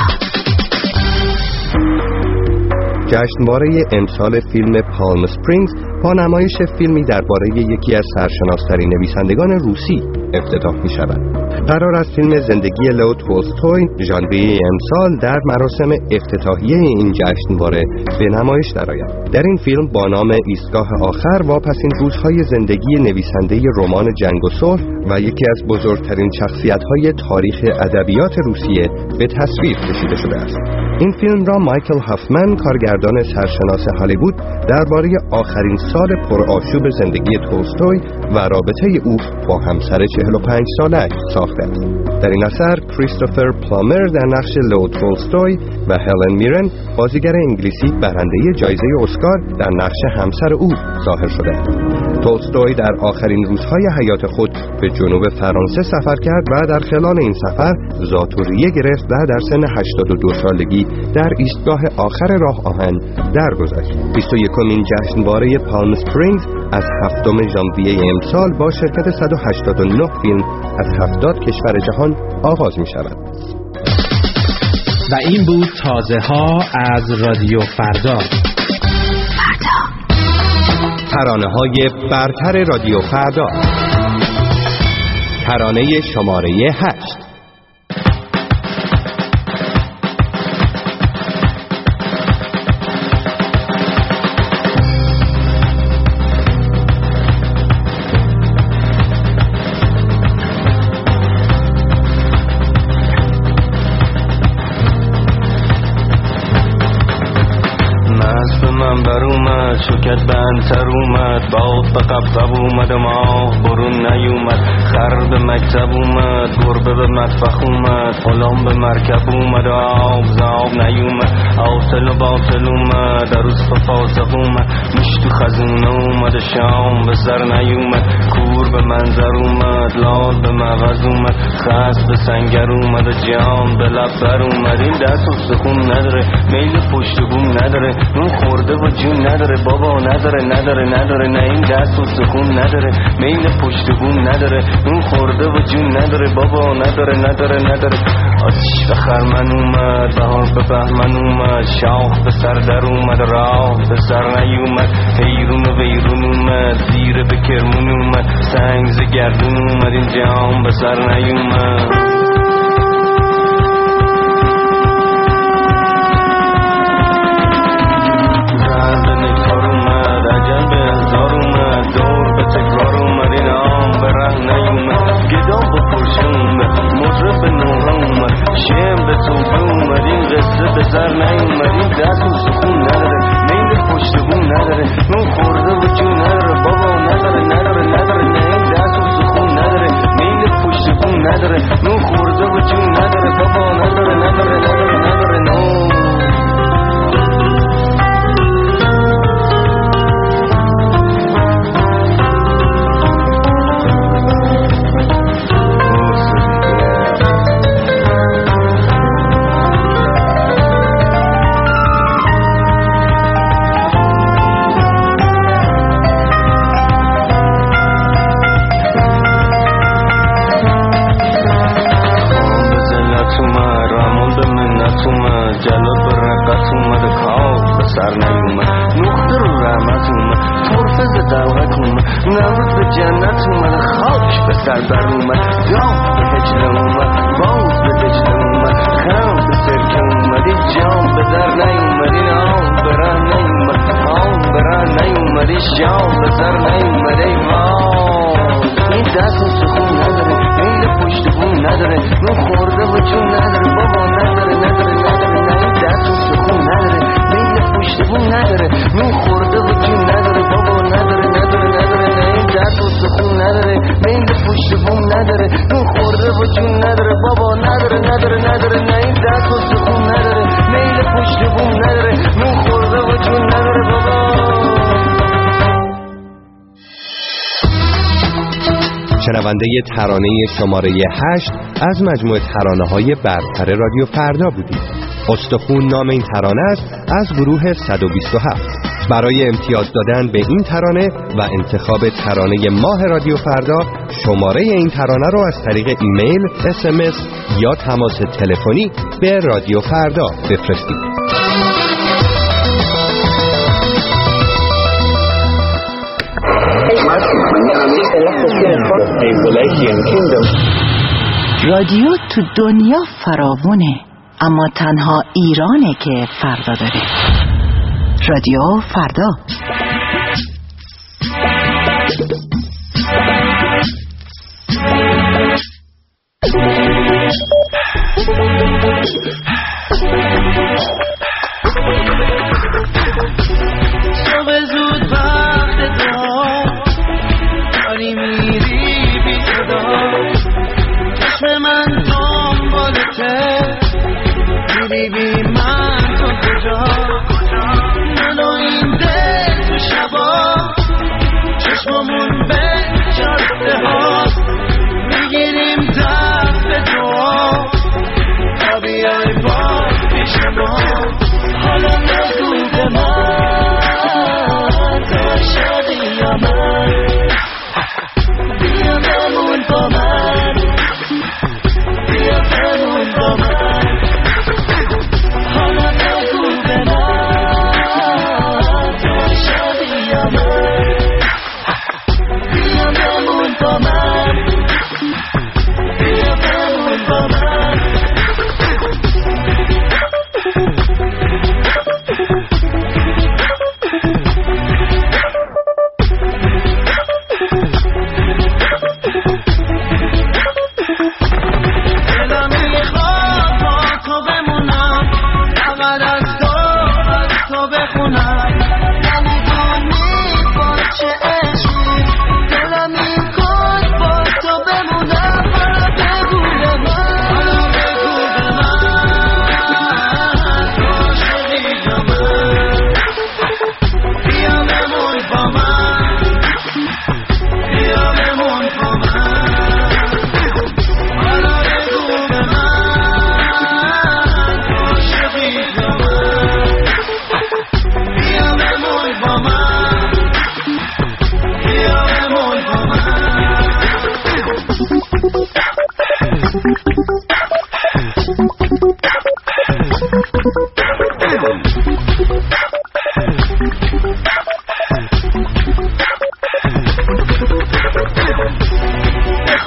جشنواره امسال فیلم پالم اسپرینگز با نمایش فیلمی درباره یکی از سرشناس‌ترین نویسندگان روسی افتتاح می‌شود. قرار است فیلم زندگی لئو تولستوی ژانویه امسال در مراسم افتتاحیه این جشنواره به نمایش درآید. در این فیلم با نام ایستگاه آخر واپسین روزهای زندگی نویسنده رمان جنگ و صلح و یکی از بزرگترین شخصیت‌های تاریخ ادبیات روسیه به تصویر کشیده شده است. این فیلم را مایکل هافمن، کارگردان سرشناس هالیوود، درباره آخرین سال پرآشوب زندگی تولستوی و رابطه او با همسر 45 سالش ساخته است. در این اثر کریستوفر پلامر در نقش لئو تولستوی و هلن میرن، بازیگر انگلیسی برنده جایزه اسکار، در نقش همسر او ظاهر شده است. تولستوی در آخرین روزهای حیات خود به جنوب فرانسه سفر کرد و در خلال این سفر ذات‌الریه گرفت و در سن 82 سالگی در ایستگاه آخر راه آهن درگذشت. 21مین جشنواره پالم اسپرینگز از 7 ژانویه امسال با شرکت 189 فیلم از 70 کشور جهان آغاز می شود. و این بود تازه ها از رادیو فردا. ترانه های برتر رادیو فردا. ترانه شماره 8. شکت بندتر اومد، باد به قبقب اومد و ما برون نیومد. خر به مکتب اومد، گربه به مطبخ اومد، غلام به مرکب اومد و آب زاب نیومد. آتل و باطل اومد، عروس به فاسق اومد، موش تو خزونه اومد، شام به سر نیومد. کور به منظر اومد، لال به مغز اومد، خس به سنگر اومد و جام به لب بر اومد. این دست و سخون نداره، میل پشت بوم نداره، نون خورده و جون نداره، بابا نداره نه این دست و سخون نداره، میل پشت بوم نداره، نون خورده و جون نداره، بابا نداره. آتش به خرمن اومد، بهار به بهمن اومد، شاخ به سر در اومد، راه به سر نیومد. حیرون و ویرون اومد، زیر به کرمون اومد، سنگ ز گردون اومد، این جام به سر نیومد. شم به تو اومد، این قصه به سر نیومد. این دست و سخون نداره، میل پشت بوم نداره، نون خورده و جون نداره، بابا نداره نه این دست و سخون نداره، میل پشت بوم نداره، نون خورده و جون نداره، بابا نداره نو. سر بر اومد، جام به هجله اومد، باز به دجله اومد، خم به سرکه اومد، این جام به در نیومد، این آم برن نیومد، این شام به سر نیومد. ای وای این دست و سخون نداره، میل پشت بوم نداره، نون خورده و جون نداره، بابا نداره نه این دست و سخون نداره، میل پشت بوم نداره، نون خورده و جون نداره، بابا نداره نه این دست و سخون نداره، میل پشت بوم نداره، نون خورده و جون نداره، بابا نداره نه این دست و سخون نداره، میل پشت بوم نداره، نون خورده و جون نداره، بابا. شنونده ترانه شماره 8 از مجموعه ترانه‌های برتر رادیو فردا بودید. استخون نام این ترانه است، از گروه 127. برای امتیاز دادن به این ترانه و انتخاب ترانه ماه رادیو فردا، شماره این ترانه رو از طریق ایمیل، SMS یا تماس تلفنی به رادیو فردا بفرستید. رادیو تو دنیا فراوونه، اما تنها ایرانه که فردا داره. رادیو فردا.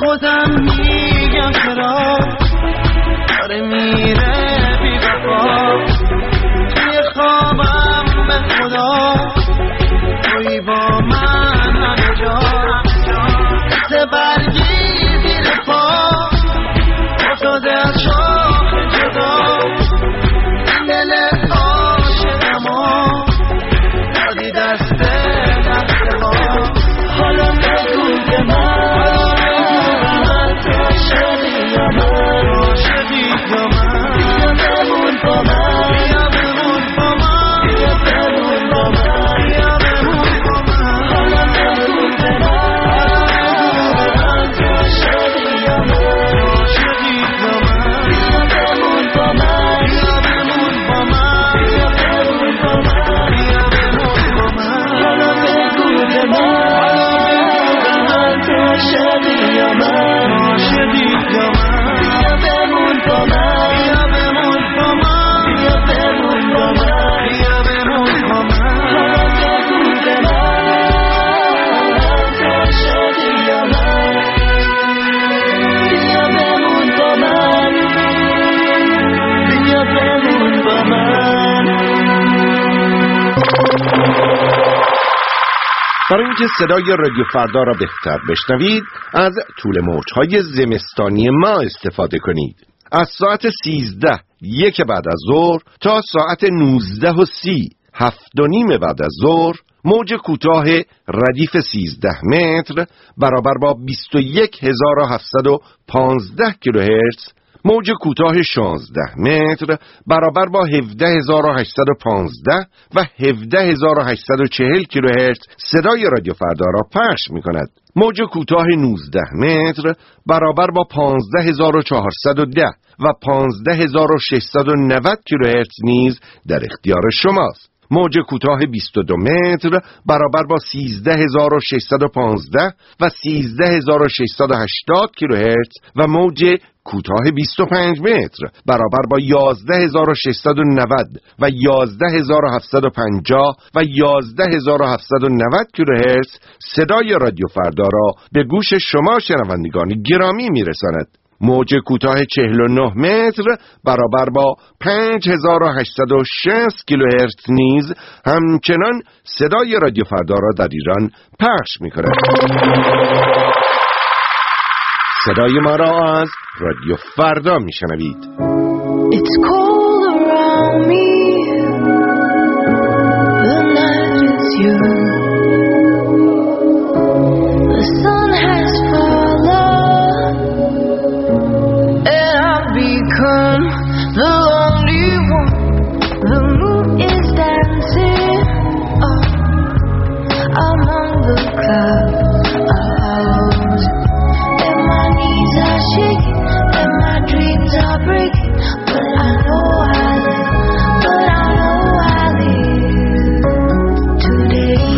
خودم میگم چرا داره میره بی وفا توی خوابم به خدا توی با من همه جا مثل برگی زیر پا افتاده از شاخ جدا دل عاشقما دادی دست ما حالا بگو به من تو عاشقی یا من عاشقی یا من بیا بمون با من بیا بمون با من بیا بمون با من بیا بمون با من حالا بگو به من تو عاشقی یا من عاشقی یا من بیا بمون با من بیا بمون با من بیا بمون با من بیا بمون با من حالا بگو به من تو عاشقی یا من عاشقی یا من بیا بمون با من بیا بمون با من بیا بمون با من بیا بمون با من حالا بگو به من تو عاشقی یا من بیا بمون با من بیا بمون با من. برای اینکه صدای رادیو فردا را بهتر بشنوید از طول موج‌های زمستانی ما استفاده کنید. از ساعت 13 یک بعد از ظهر تا ساعت 19:30 7:30 بعد از ظهر موج کوتاه ردیف 13 متر برابر با 21715 کیلوهرتز، موج کوتاه 16 متر برابر با 17815 و 17840 کیلوهرتز صدای رادیو فردا را پخش می کند. موج کوتاه 19 متر برابر با 15410 و 15690 کیلوهرتز نیز در اختیار شماست. موج کوتاه 22 متر برابر با 13615 و 13680 کیلوهرتز و موج کوتاه 25 متر برابر با 11690 و 11750 و 11790 کیلوهرتز صدای رادیو فردا را به گوش شما شنوندگان گرامی میرساند. موج کوتاه 49 متر برابر با 5860 کیلوهرتز نیز همچنان صدای رادیو فردا را در ایران پخش می‌کند. صدای ما را از رادیو فردا میشنوید. It's cold around me. The night is young. The sun has fallen, and I've become the lonely one. The moon is dancing among the clouds, and my knees are shaking, and my dreams are breaking. But I know I live. Today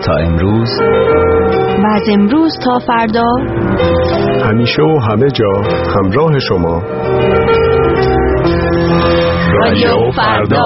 تا امروز و از امروز تا فردا همیشه و همه جا همراه شما رادیو فردا.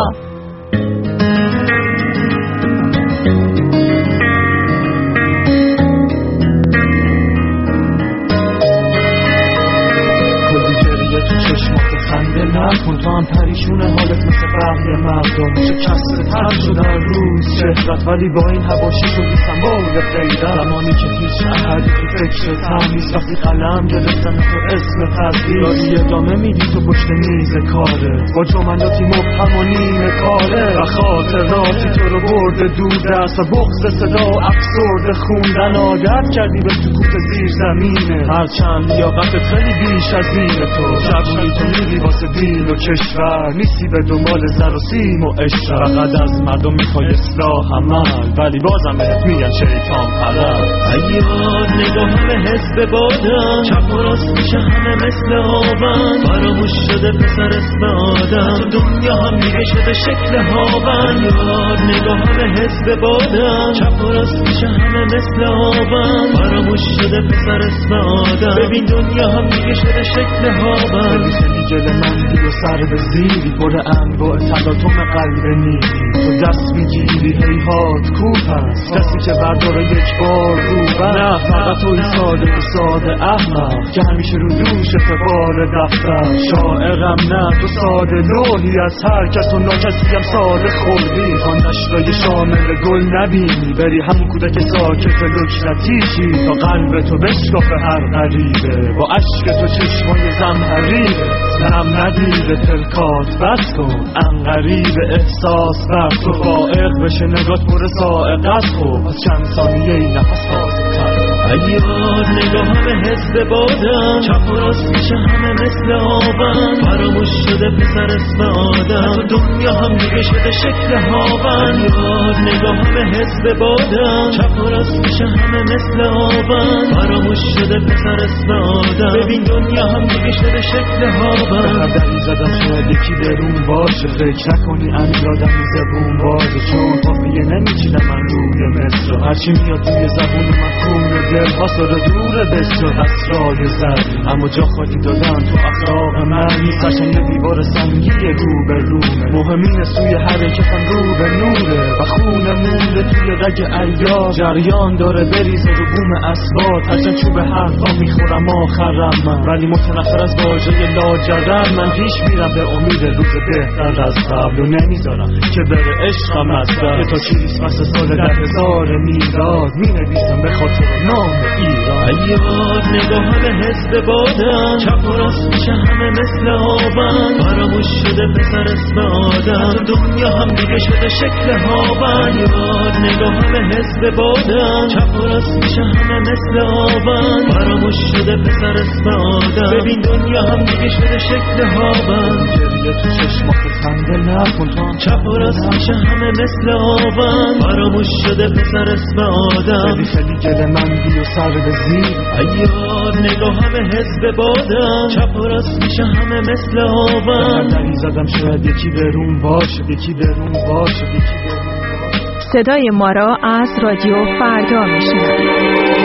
نکن تو هم پریشونه حالت مثل بقیه مردم شکسته تر شده هر روز شهرت، ولی با این حواشی شدی سمبول غیرت. زمانی که هیچ احدی تو فکرت هم نیست، وقتی قلم گرفتن تو اسم تدریس داری ادامه میدی تو پشت میز کاره با جملاتی مبهم و نیمه کاره و خاطراتی تو رو برده دور دست و بغض صدا افسرده خوندن عادت کردی به سکوت زیر زمینه. هرچند لیاقتت خیلی بیش از زیر تو جوونی تو میدی واسه دین و کشور، نیستی به دنبال زر و سیم و عشق. فقط از مردم میخوای اصلاح عمل، ولی بازم بهت میگن شیطان پرست. ایار نگاه همه حزب بادن، چپ و راست میشه همه مثل آبن. فراموش شده پسر اسم آدم، تو دنیا هم دیگه شده شکل هاون. ایار نگاه همه حزب بادن، چپ و راست میشه همه مثل آبن. فراموش شده پسر اسم آدم، ببین دنیا هم دیگه شده شکل هاون. جل مندی و سر به زیری پر انواع تلاطم قلب نیلی، تو دست میگیری هیهات کوه هست کسی که برداره یک بار رو نه فقط توی ساده و ساده احمق که همیشه رو دوش فبار دفتر. شاعرم نه تو ساده لوحی از هر کس و ناکسی هم ساده خوردی. آن نشرای شامل گل نبینی، بری همون کودک ساکت لکنتیشی تا قلب تو بشکافه هر غریبه با عشق تو چشمای زمهریره. نم ندیده ترکات بس کن انقریب احساس بر تو فائق بشه نگات پر سائق از خوب از چند ثانیه ای نفس تازه. ایار نگاه همه حزب بادن، چپ و راست میشه همه مثل آبن. فراموش شده پسر اسم آدم، تو دنیا هم دیگه شده شکل هاون. ایار نگاه همه حزب بادن، چپ و راست میشه همه مثل آبن. فراموش شده پسر اسم آدم، ببین دنیا هم دیگه شده شکل هاون. دری زدم شاید یکی درون باشه، فکر نکنی امیر آدمی زبون بازه، چون قافیه نمیچیدم من روی مصر. هرچی میاد توی زبون من خونه دل ها سر دوره بسر اسرای زر، اما جا خالی دادن تو اخلاق من نیست. قشنگ یه دیوار سنگی رو به رومه، مهمین سوی حرکتم رو به نوره و خونه مونده توی رگ ایار جریان داره بریزه رو بوم اسباد. هرچند چوب حرفا میخورم آخرم من، ولی متنفر از واژه لاجرم. من پیش میرم به امید روز بهتر از قبل و نمیذارم که بره عشقم از دست. تا کریسمس سال 10,000 میلاد مینویسم به خاطر نام ایران. ایار نگاه همه حزب بادن، چپ و راست میشه همه مثل آبن. فراموش شده پسر اسم آدم، دنیا هم دیگه شده شکل هاون. ایار نگاه همه حزب بادن، چپ و راست میشه همه مثل آبن. فراموش شده پسر اسم آدم، ببین دنیا هم دیگه شده شکل هاون. گریه تو چشمات خنده نکن تو هم چپ و راست میشه همه مثل آبن. فراموش شده پسر اسم آدم، خیلی خیلی گل من بی و سر به زیر. ایار نگاه همه حزب بادن، چپ و راست میشه همه مثل آبن. دری زدم شاید یکی درون باشه، یکی درون باشه، یکی درون باشه. صدای ما را از رادیو فردا میشنوید.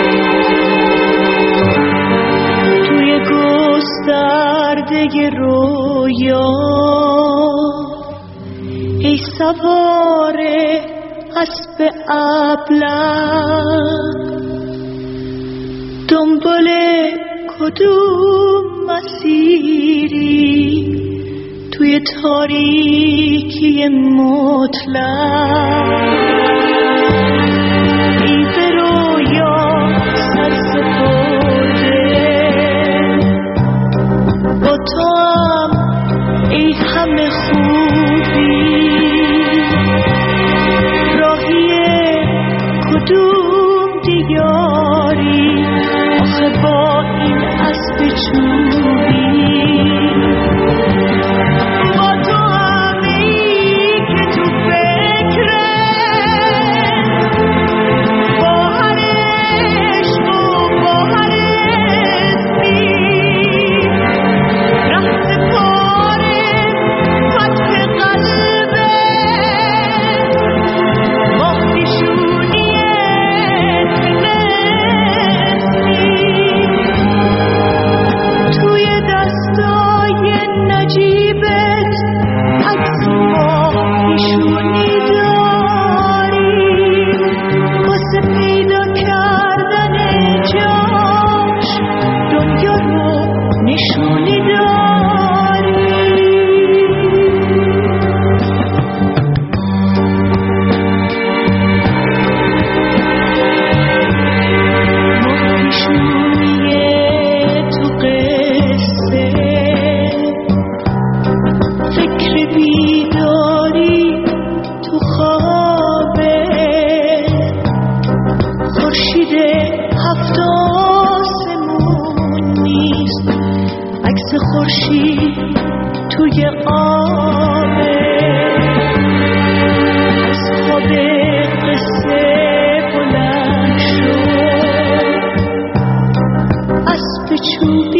توی گسترده رویا ای سوار اسب ابله، دنبال کدوم مسیری توی تاریکی مطلق؟ ای به رویا سر سپرده با تو هم ای همه خوبی، راهی کدوم دیاری آخه با این اسب چوبی؟ با تو هم ای که تو فکره بیداری تو خوابه، خورشید هفت آسمون نیست، عکس خورشید توی آبه. از خواب قصه بلند شد، اسب چوبی